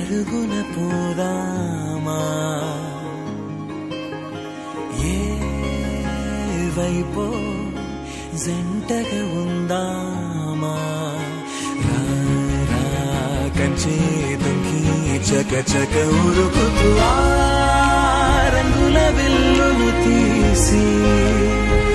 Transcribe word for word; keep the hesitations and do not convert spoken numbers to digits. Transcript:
పరుగున పోదామా ఏ వైపో జంటగా ఉందామా రారా కంచే దుంకి చక చక ఉరుకుతూ ఆ రంగుల విల్లును తీసి